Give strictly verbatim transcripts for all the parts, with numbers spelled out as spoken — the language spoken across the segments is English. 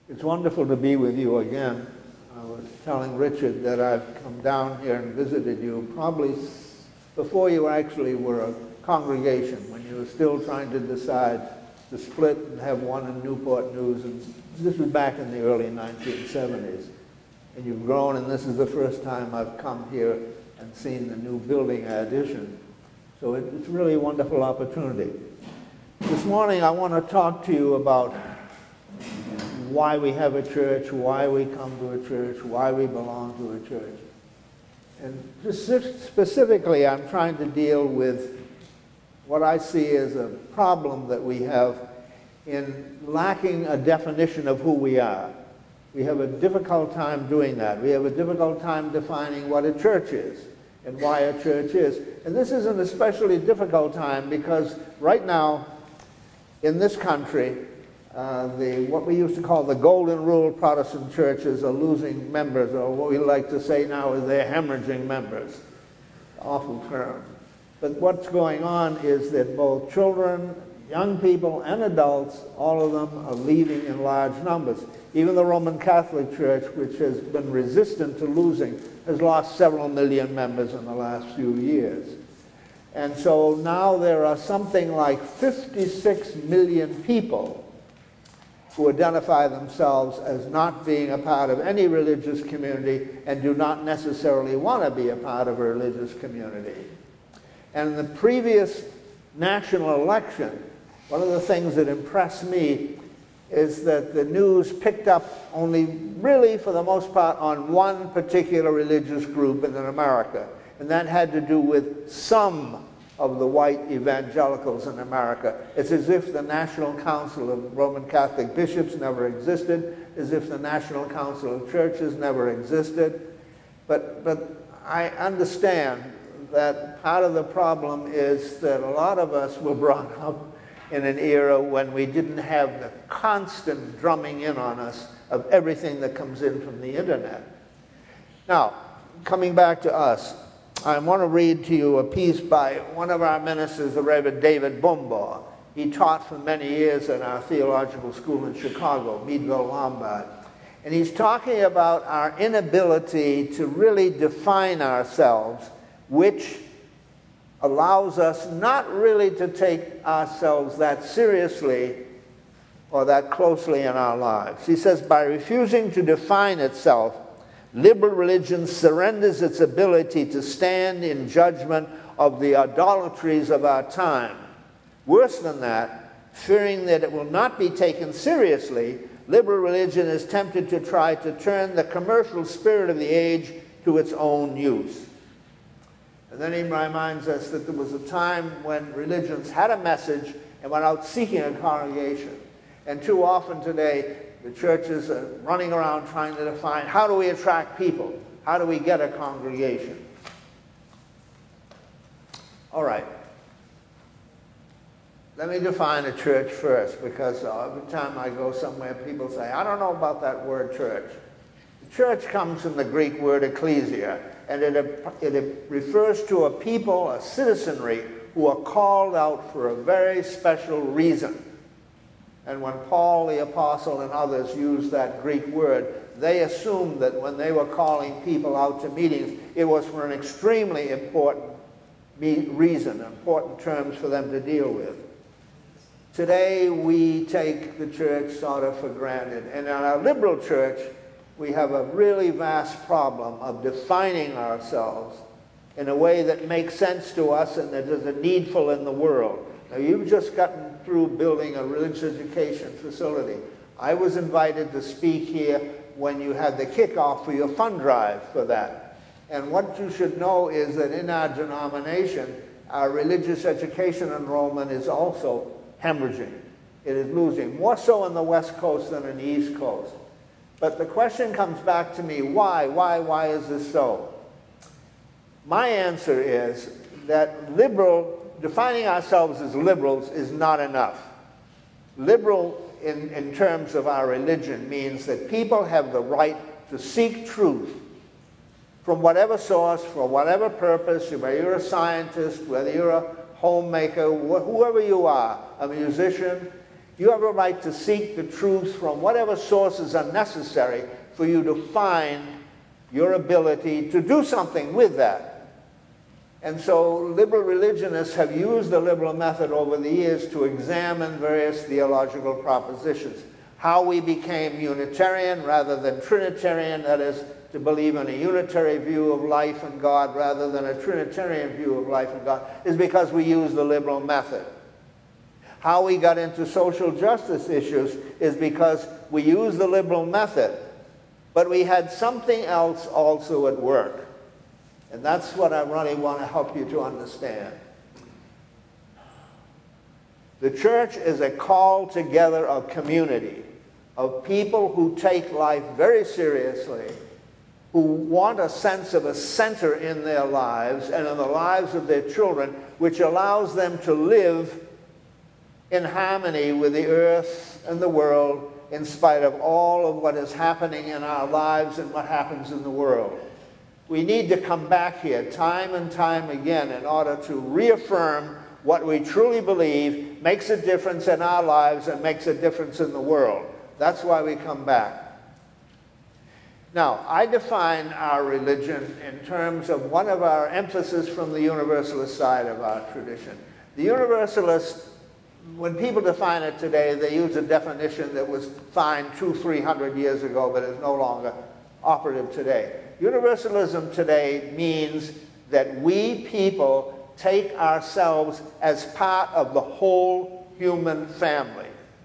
It's wonderful to be with you again. I was telling Richard that I've come down here and visited you probably before you actually were a congregation, when you were still trying to decide to split and have one in Newport News. And this was back in the early nineteen seventies. And you've grown, and this is the first time I've come here and seen the new building addition. So it, it's really a wonderful opportunity. This morning I want to talk to you about why we have a church, why we come to a church, why we belong to a church. And just specifically, I'm trying to deal with what I see as a problem that we have in lacking a definition of who we are. We have a difficult time doing that. We have a difficult time defining what a church is and why a church is. And this is an especially difficult time because right now in this country, uh, the what we used to call the Golden Rule Protestant churches are losing members, or what we like to say now is they're hemorrhaging members. Awful term. But what's going on is that both children, young people, and adults, all of them are leaving in large numbers. Even the Roman Catholic Church, which has been resistant to losing, has lost several million members in the last few years. And so now there are something like fifty-six million people who identify themselves as not being a part of any religious community and do not necessarily want to be a part of a religious community. And in the previous national election, one of the things that impressed me is that the news picked up only really, for the most part, on one particular religious group in America. And that had to do with some of the white evangelicals in America. It's as if the National Council of Roman Catholic Bishops never existed, as if the National Council of Churches never existed. But, but I understand that part of the problem is that a lot of us were brought up in an era when we didn't have the constant drumming in on us of everything that comes in from the internet. Now, coming back to us, I want to read to you a piece by one of our ministers, the Reverend David Bumbaugh. He taught for many years at our theological school in Chicago, Meadville Lombard. And he's talking about our inability to really define ourselves, which allows us not really to take ourselves that seriously or that closely in our lives. He says, by refusing to define itself, liberal religion surrenders its ability to stand in judgment of the idolatries of our time. Worse than that, fearing that it will not be taken seriously, liberal religion is tempted to try to turn the commercial spirit of the age to its own use. And then he reminds us that there was a time when religions had a message and went out seeking a congregation. And too often today, the churches are running around trying to define, how do we attract people? How do we get a congregation? All right. Let me define a church first, because every time I go somewhere, people say, I don't know about that word church. The church comes from the Greek word ecclesia, and it, it refers to a people, a citizenry, who are called out for a very special reason. And when Paul the Apostle and others used that Greek word, they assumed that when they were calling people out to meetings, it was for an extremely important reason, important terms for them to deal with. Today, we take the church sort of for granted. And in our liberal church, we have a really vast problem of defining ourselves in a way that makes sense to us and that is needful in the world. Now, you've just gotten through building a religious education facility. I was invited to speak here when you had the kickoff for your fund drive for that. And what you should know is that in our denomination, our religious education enrollment is also hemorrhaging. It is losing, more so in the West Coast than in the East Coast. But the question comes back to me, why? Why? Why is this so? My answer is that liberal defining ourselves as liberals is not enough. Liberal in, in terms of our religion means that people have the right to seek truth from whatever source, for whatever purpose, whether you're a scientist, whether you're a homemaker, wh whoever you are, a musician. You have a right to seek the truth from whatever sources are necessary for you to find your ability to do something with that. And so liberal religionists have used the liberal method over the years to examine various theological propositions. How we became Unitarian rather than Trinitarian, that is, to believe in a unitary view of life and God rather than a Trinitarian view of life and God, is because we use the liberal method. How we got into social justice issues is because we use the liberal method, but we had something else also at work. And that's what I really want to help you to understand. The church is a call together of community, of people who take life very seriously, who want a sense of a center in their lives and in the lives of their children, which allows them to live in harmony with the earth and the world in spite of all of what is happening in our lives and what happens in the world. We need to come back here time and time again in order to reaffirm what we truly believe makes a difference in our lives and makes a difference in the world. That's why we come back. Now, I define our religion in terms of one of our emphasis from the Universalist side of our tradition. The Universalists, when people define it today, they use a definition that was fine two, three hundred years ago, but is no longer operative today. Universalism today means that we people take ourselves as part of the whole human family.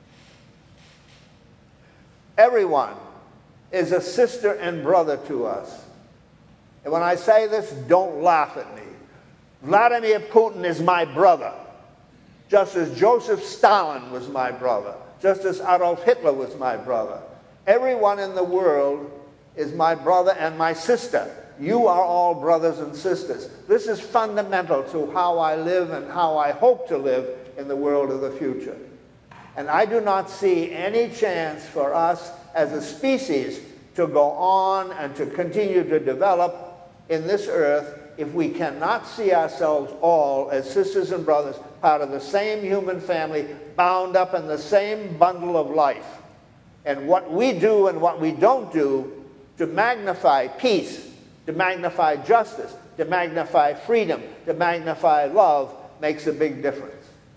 Everyone is a sister and brother to us. And when I say this, don't laugh at me. Vladimir Putin is my brother, just as Joseph Stalin was my brother, just as Adolf Hitler was my brother. Everyone in the world is my brother and my sister. You are all brothers and sisters. This is fundamental to how I live and how I hope to live in the world of the future. And I do not see any chance for us as a species to go on and to continue to develop in this earth if we cannot see ourselves all as sisters and brothers, part of the same human family, bound up in the same bundle of life. And what we do and what we don't do to magnify peace, to magnify justice, to magnify freedom, to magnify love makes a big difference.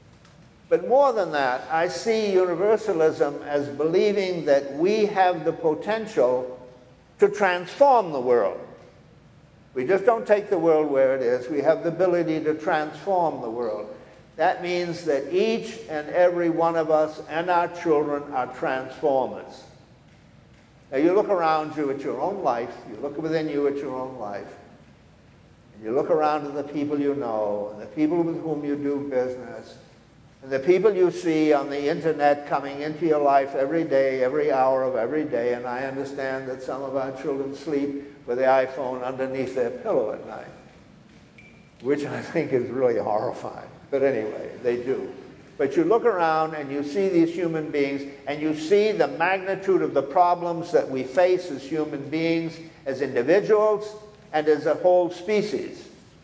But more than that, I see Universalism as believing that we have the potential to transform the world. We just don't take the world where it is. We have the ability to transform the world. That means that each and every one of us and our children are transformers. Now you look around you at your own life, you look within you at your own life, and you look around at the people you know, and the people with whom you do business, and the people you see on the internet coming into your life every day, every hour of every day, and I understand that some of our children sleep with the iPhone underneath their pillow at night, which I think is really horrifying. But anyway, they do. But you look around and you see these human beings, and you see the magnitude of the problems that we face as human beings, as individuals, and as a whole species.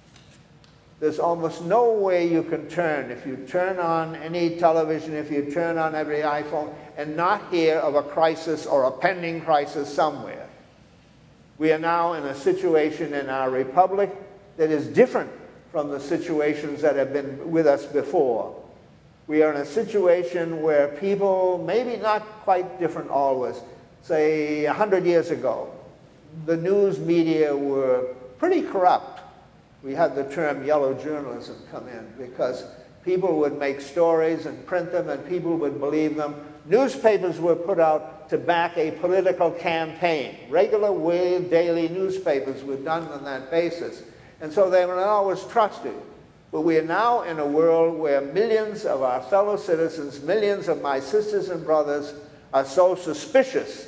There's almost no way you can turn, if you turn on any television, if you turn on every iPhone, and not hear of a crisis or a pending crisis somewhere. We are now in a situation in our republic that is different from the situations that have been with us before. We are in a situation where people, maybe not quite different always, say a hundred years ago, the news media were pretty corrupt. We had the term yellow journalism come in because people would make stories and print them and people would believe them. Newspapers were put out to back a political campaign. Regular daily newspapers were done on that basis. And so they were not always trusted. But we are now in a world where millions of our fellow citizens, millions of my sisters and brothers are so suspicious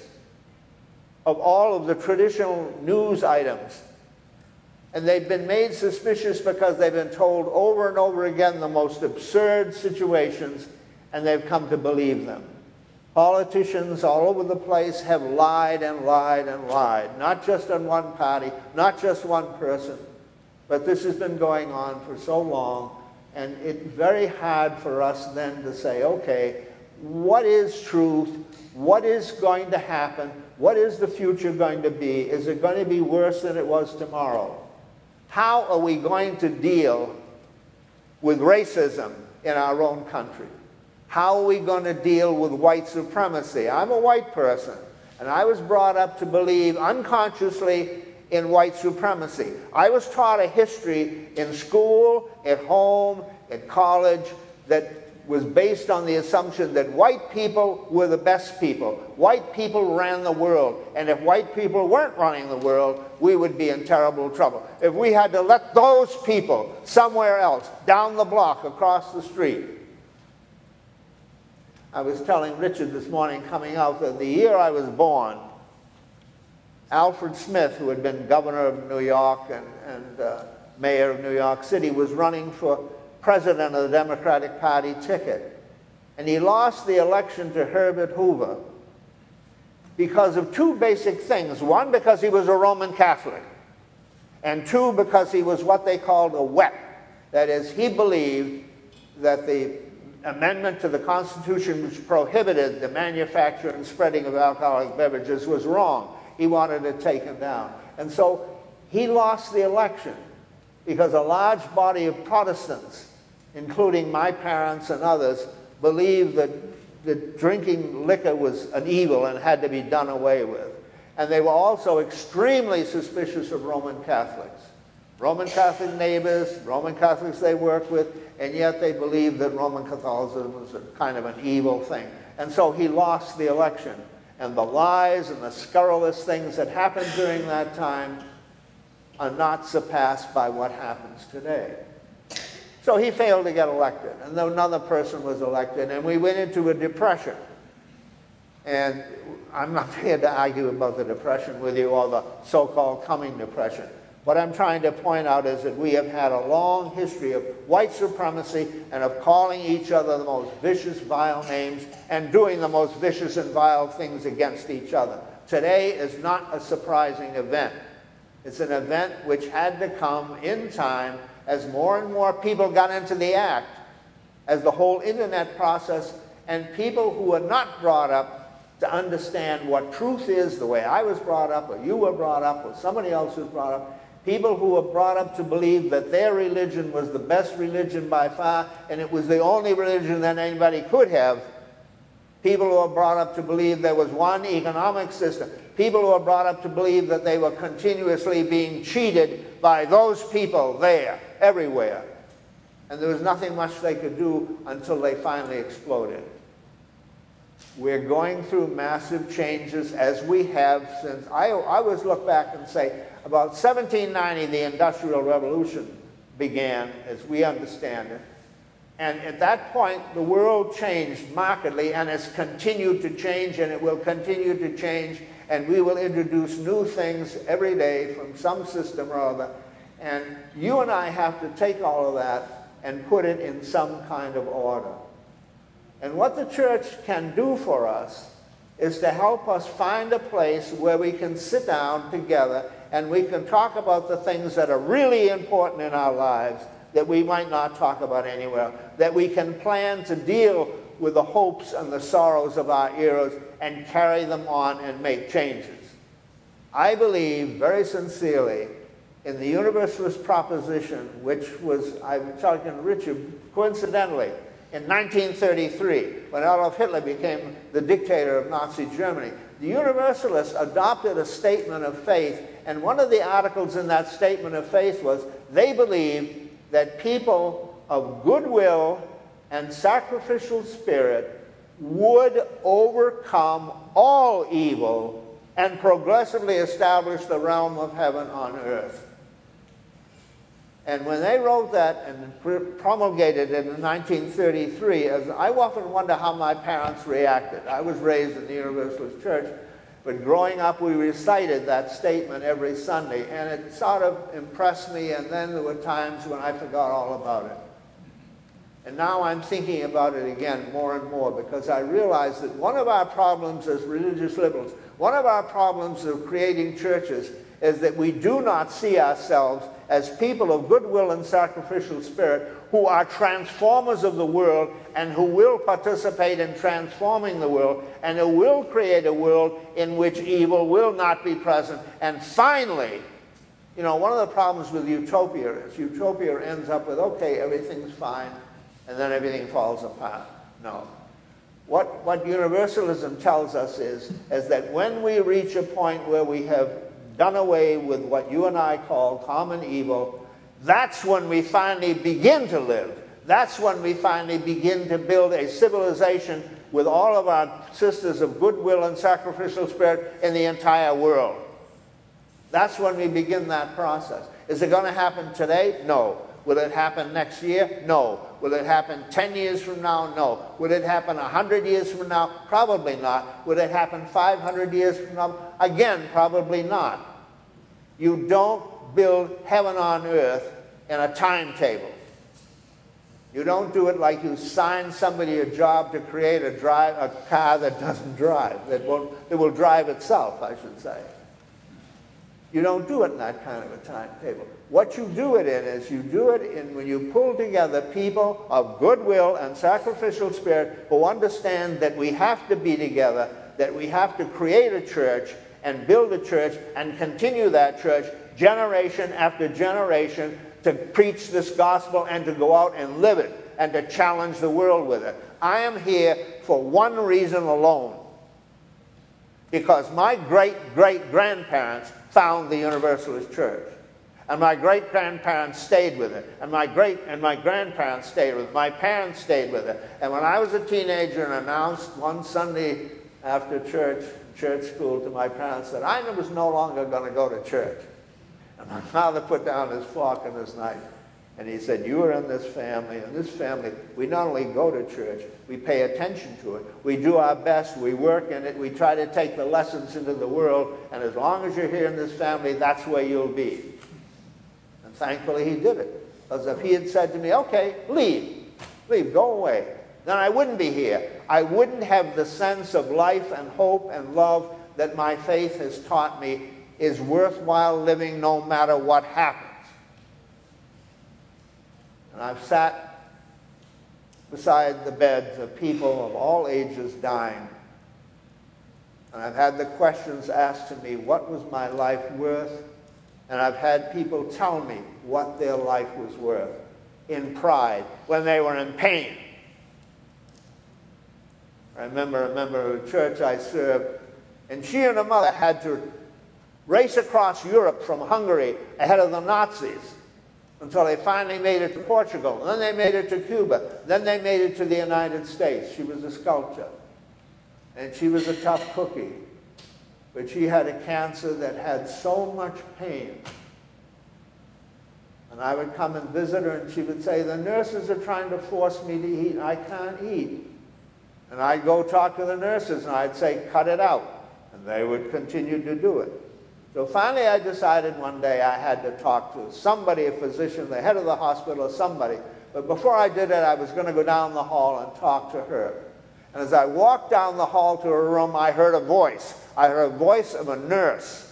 of all of the traditional news items. And they've been made suspicious because they've been told over and over again the most absurd situations, and they've come to believe them. Politicians all over the place have lied and lied and lied, not just on one party, not just one person. But this has been going on for so long, and it's very hard for us then to say, okay, what is truth? What is going to happen? What is the future going to be? Is it going to be worse than it was tomorrow? How are we going to deal with racism in our own country? How are we going to deal with white supremacy? I'm a white person, and I was brought up to believe unconsciously in white supremacy. I was taught a history in school, at home, at college, that was based on the assumption that white people were the best people. White people ran the world, and if white people weren't running the world, we would be in terrible trouble. If we had to let those people somewhere else, down the block, across the street. I was telling Richard this morning coming out that the year I was born, Alfred Smith, who had been governor of New York and, and uh, mayor of New York City, was running for president of the Democratic Party ticket. And he lost the election to Herbert Hoover because of two basic things. One, because he was a Roman Catholic. And two, because he was what they called a wet. That is, he believed that the amendment to the Constitution which prohibited the manufacture and spreading of alcoholic beverages was wrong. He wanted it taken down. And so he lost the election because a large body of Protestants, including my parents and others, believed that, that drinking liquor was an evil and had to be done away with. And they were also extremely suspicious of Roman Catholics. Roman Catholic neighbors, Roman Catholics they worked with, and yet they believed that Roman Catholicism was a kind of an evil thing. And so he lost the election. And the lies and the scurrilous things that happened during that time are not surpassed by what happens today. So he failed to get elected, and another person was elected, and we went into a depression. And I'm not here to argue about the depression with you or the so-called coming depression. What I'm trying to point out is that we have had a long history of white supremacy and of calling each other the most vicious, vile names and doing the most vicious and vile things against each other. Today is not a surprising event. It's an event which had to come in time as more and more people got into the act, as the whole internet process, and people who were not brought up to understand what truth is the way I was brought up, or you were brought up, or somebody else was brought up, people who were brought up to believe that their religion was the best religion by far, and it was the only religion that anybody could have. People who were brought up to believe there was one economic system. People who were brought up to believe that they were continuously being cheated by those people there, everywhere. And there was nothing much they could do until they finally exploded. We're going through massive changes as we have since, I, I always look back and say, about seventeen ninety, the Industrial Revolution began, as we understand it. And at that point, the world changed markedly and has continued to change, and it will continue to change, and we will introduce new things every day from some system or other. And you and I have to take all of that and put it in some kind of order. And what the church can do for us is to help us find a place where we can sit down together and we can talk about the things that are really important in our lives that we might not talk about anywhere, that we can plan to deal with the hopes and the sorrows of our eras and carry them on and make changes. I believe very sincerely in the Universalist proposition, which was, I was talking to Richard, coincidentally, in nineteen thirty-three, when Adolf Hitler became the dictator of Nazi Germany. The Universalists adopted a statement of faith, and one of the articles in that statement of faith was they believed that people of goodwill and sacrificial spirit would overcome all evil and progressively establish the realm of heaven on earth. And when they wrote that and promulgated it in nineteen thirty-three, as I often wonder how my parents reacted. I was raised in the Universalist Church, but growing up we recited that statement every Sunday, and it sort of impressed me, and then there were times when I forgot all about it. And now I'm thinking about it again more and more, because I realize that one of our problems as religious liberals, one of our problems of creating churches, is that we do not see ourselves as people of goodwill and sacrificial spirit who are transformers of the world and who will participate in transforming the world and who will create a world in which evil will not be present. And finally, you know, one of the problems with utopia is utopia ends up with, okay, everything's fine, and then everything falls apart. No. What, what universalism tells us is, is that when we reach a point where we have done away with what you and I call common evil, that's when we finally begin to live. That's when we finally begin to build a civilization with all of our sisters of goodwill and sacrificial spirit in the entire world. That's when we begin that process. Is it going to happen today? No. Will it happen next year? No. Will it happen ten years from now? No. Will it happen one hundred years from now? Probably not. Will it happen five hundred years from now? Again, probably not. You don't build heaven on earth in a timetable. You don't do it like you sign somebody a job to create a, drive, a car that doesn't drive, that will, that will drive itself, I should say. You don't do it in that kind of a timetable. What you do it in is you do it in when you pull together people of goodwill and sacrificial spirit who understand that we have to be together, that we have to create a church and build a church and continue that church generation after generation to preach this gospel and to go out and live it and to challenge the world with it. I am here for one reason alone. Because my great-great-grandparents found the Universalist Church. And my great-grandparents stayed with it. And my great and my grandparents stayed with it. My parents stayed with it. And when I was a teenager and announced one Sunday after church, church school to my parents that I was no longer going to go to church. And my father put down his fork and his knife. And he said, you are in this family. And this family, we not only go to church, we pay attention to it. We do our best. We work in it. We try to take the lessons into the world. And as long as you're here in this family, that's where you'll be. And thankfully, he did it. Because if he had said to me, okay, leave. Leave. Go away. Then I wouldn't be here. I wouldn't have the sense of life and hope and love that my faith has taught me is worthwhile living no matter what happens. And I've sat beside the beds of people of all ages dying. And I've had the questions asked to me, what was my life worth? And I've had people tell me what their life was worth in pride when they were in pain. I remember, remember a church I served, and she and her mother had to race across Europe from Hungary ahead of the Nazis until they finally made it to Portugal. And then they made it to Cuba. Then they made it to the United States. She was a sculptor. And she was a tough cookie. But she had a cancer that had so much pain. And I would come and visit her, and she would say, the nurses are trying to force me to eat. I can't eat. And I'd go talk to the nurses, and I'd say, cut it out. And they would continue to do it. So finally I decided one day I had to talk to somebody, a physician, the head of the hospital, or somebody. But before I did it, I was going to go down the hall and talk to her. And as I walked down the hall to her room, I heard a voice. I heard a voice of a nurse.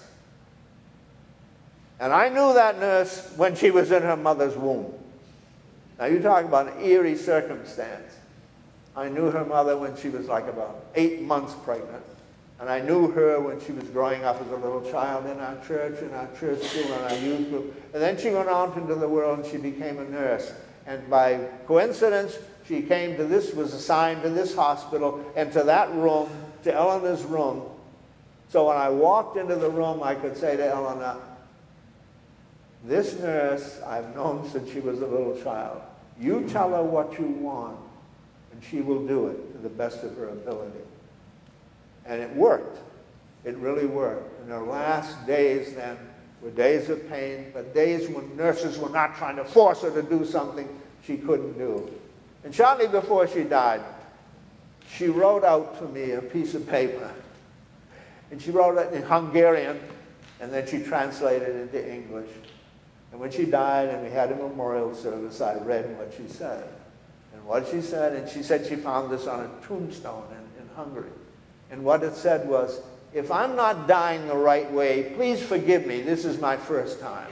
And I knew that nurse when she was in her mother's womb. Now you talk about an eerie circumstance. I knew her mother when she was like about eight months pregnant. And I knew her when she was growing up as a little child in our church, in our church school, in our youth group. And then she went out into the world and she became a nurse. And by coincidence, she came to this, was assigned to this hospital and to that room, to Eleanor's room. So when I walked into the room, I could say to Eleanor, this nurse I've known since she was a little child. You tell her what you want, and she will do it to the best of her ability. And it worked. It really worked. And her last days then were days of pain, but days when nurses were not trying to force her to do something she couldn't do. And shortly before she died, she wrote out for me a piece of paper. And she wrote it in Hungarian, and then she translated it into English. And when she died and we had a memorial service, I read what she said. And what she said, and she said she found this on a tombstone in, in Hungary. And what it said was, if I'm not dying the right way, please forgive me. This is my first time.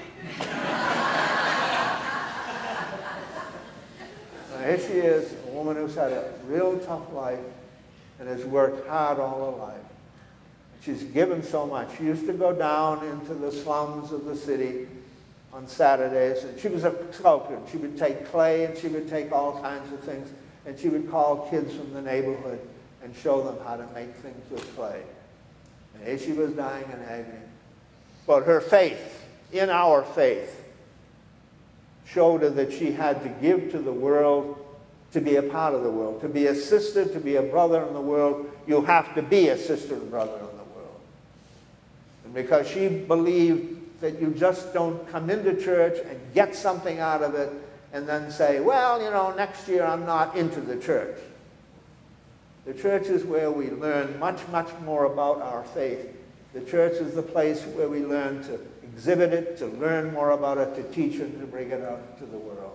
Now, here she is, a woman who's had a real tough life and has worked hard all her life. She's given so much. She used to go down into the slums of the city on Saturdays, and she was a sculptor. She would take clay, and she would take all kinds of things, and she would call kids from the neighborhood and show them how to make things with clay. And here she was dying in agony. But her faith, in our faith, showed her that she had to give to the world to be a part of the world. To be a sister, to be a brother in the world, you have to be a sister and brother in the world. And because she believed that you just don't come into church and get something out of it and then say, well, you know, next year I'm not into the church. The church is where we learn much, much more about our faith. The church is the place where we learn to exhibit it, to learn more about it, to teach it, to bring it out to the world.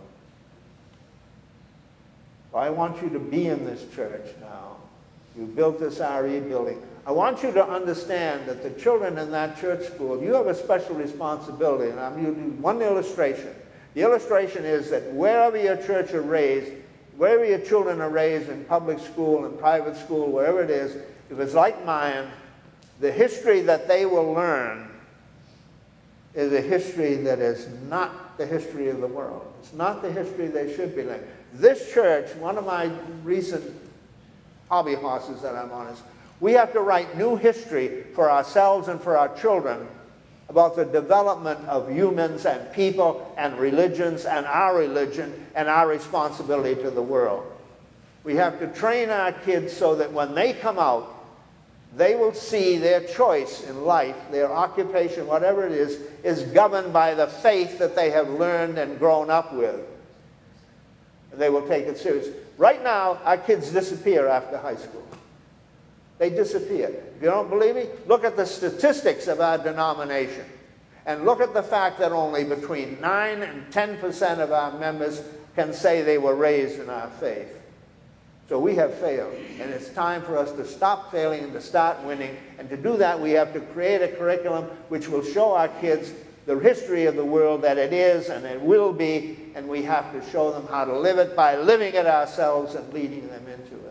So I want you to be in this church now. You built this R E building. I want you to understand that the children in that church school, you have a special responsibility. And I'm going to do one illustration. The illustration is that wherever your church are raised, wherever your children are raised, in public school, in private school, wherever it is, if it's like mine, the history that they will learn is a history that is not the history of the world. It's not the history they should be learning. This church, one of my recent hobby horses that I'm on is, we have to write new history for ourselves and for our children about the development of humans and people and religions and our religion and our responsibility to the world. We have to train our kids so that when they come out, they will see their choice in life, their occupation, whatever it is, is governed by the faith that they have learned and grown up with. And they will take it serious. Right now, our kids disappear after high school. They disappear. If you don't believe me, look at the statistics of our denomination. And look at the fact that only between nine and ten percent of our members can say they were raised in our faith. So we have failed. And it's time for us to stop failing and to start winning. And to do that, we have to create a curriculum which will show our kids the history of the world that it is and it will be. And we have to show them how to live it by living it ourselves and leading them into it.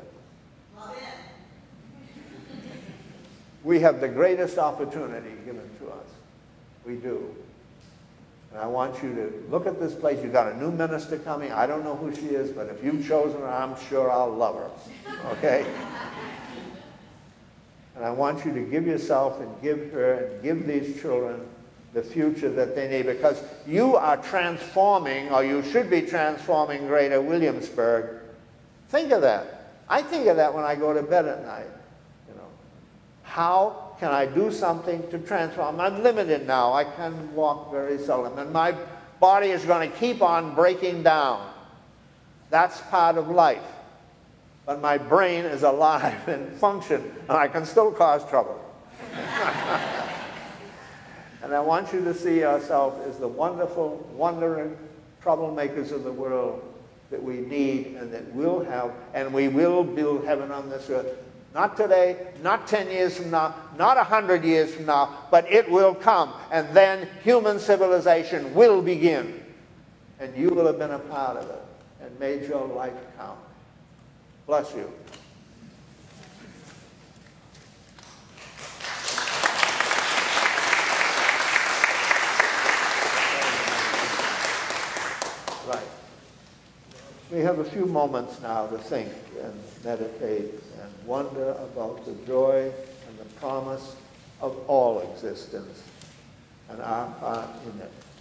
We have the greatest opportunity given to us. We do. And I want you to look at this place. You've got a new minister coming. I don't know who she is, but if you've chosen her, I'm sure I'll love her. Okay? And I want you to give yourself and give her and give these children the future that they need, because you are transforming, or you should be transforming, Greater Williamsburg. Think of that. I think of that when I go to bed at night. How can I do something to transform? I'm limited now. I can walk very seldom. And my body is going to keep on breaking down. That's part of life. But my brain is alive and function, and I can still cause trouble. And I want you to see yourself as the wonderful, wondering troublemakers of the world that we need and that we'll have, and we will build heaven on this earth. Not today, not ten years from now, not a hundred years from now, but it will come. And then human civilization will begin. And you will have been a part of it and made your life count. Bless you. Right. We have a few moments now to think and meditate and wonder about the joy and the promise of all existence and our part in it.